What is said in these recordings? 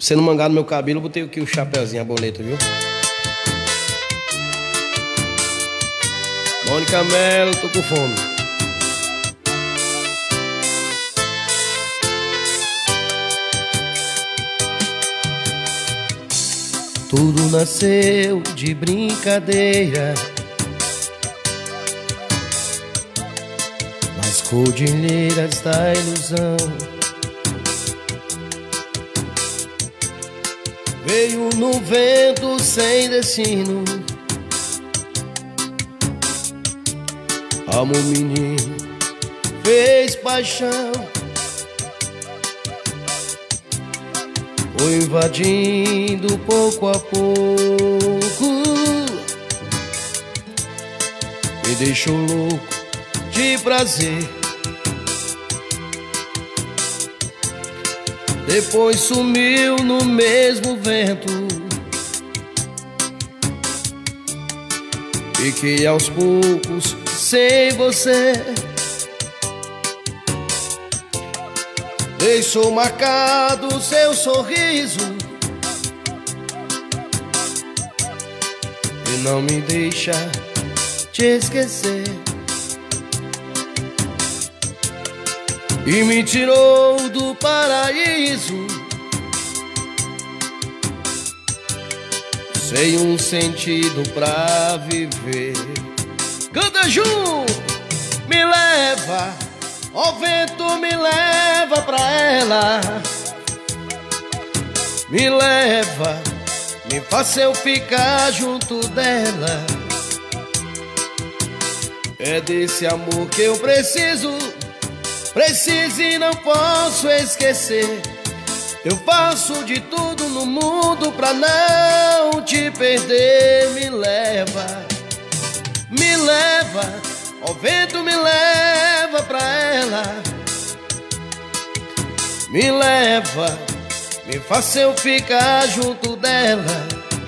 você não mangar no meu cabelo, eu botei aqui o chapeuzinho, a boleta, viu? Mônica Mello, tô com fome. Tudo nasceu de brincadeira nas cordilheiras da ilusão. Veio no vento sem destino. Amor menino, fez paixão, foi invadindo pouco a pouco, me deixou louco de prazer. Depois sumiu no mesmo vento. Fiquei aos poucos sem você. Deixou marcado seu sorriso e não me deixa te esquecer. E me tirou do paraíso sem um sentido pra viver. Canta junto! Me leva, ó vento, me leva pra ela. Me leva, me faça eu ficar junto dela. É desse amor que eu preciso e não posso esquecer. Eu faço de tudo no mundo pra não te perder. Me leva, ó vento, me leva pra ela. Me leva, me faça eu ficar junto dela.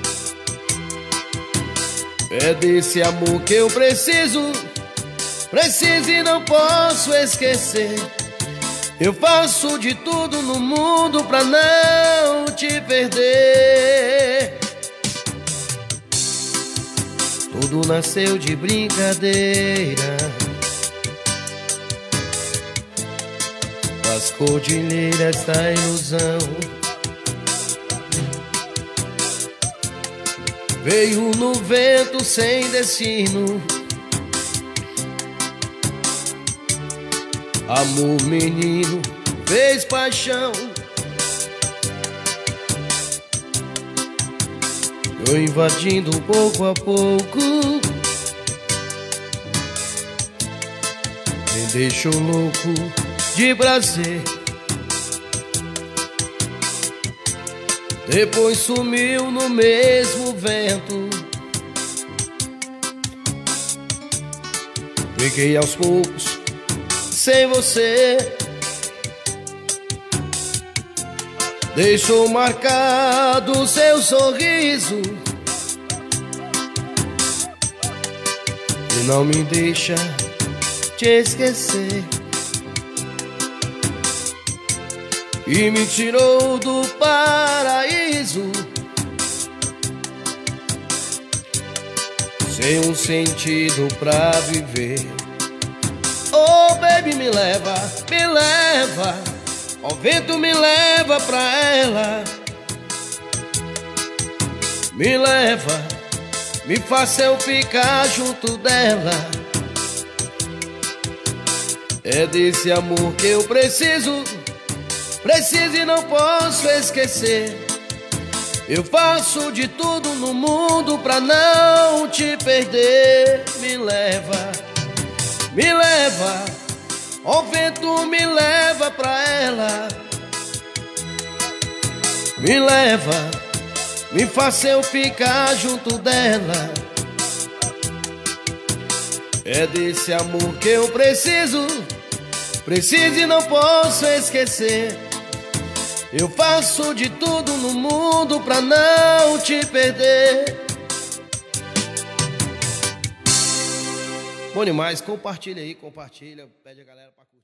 É desse amor que eu preciso e não posso esquecer. Eu faço de tudo no mundo pra não te perder. Tudo nasceu de brincadeira nas cordilheiras da ilusão. Veio no vento sem destino. Amor menino, fez paixão, eu invadindo pouco a pouco, me deixou louco de prazer. Depois sumiu no mesmo vento. Fiquei aos poucos sem você. Deixou marcado seu sorriso e não me deixa te esquecer. E me tirou do paraíso sem um sentido pra viver. Oh baby, me leva, ó vento, me leva pra ela. Me leva, me faça eu ficar junto dela. É desse amor que eu preciso e não posso esquecer. Eu faço de tudo no mundo pra não te perder. Me leva, ó vento, me leva pra ela. Me leva, me faça eu ficar junto dela. É desse amor que eu preciso e não posso esquecer. Eu faço de tudo no mundo pra não te perder. Bom demais, compartilha aí, pede a galera pra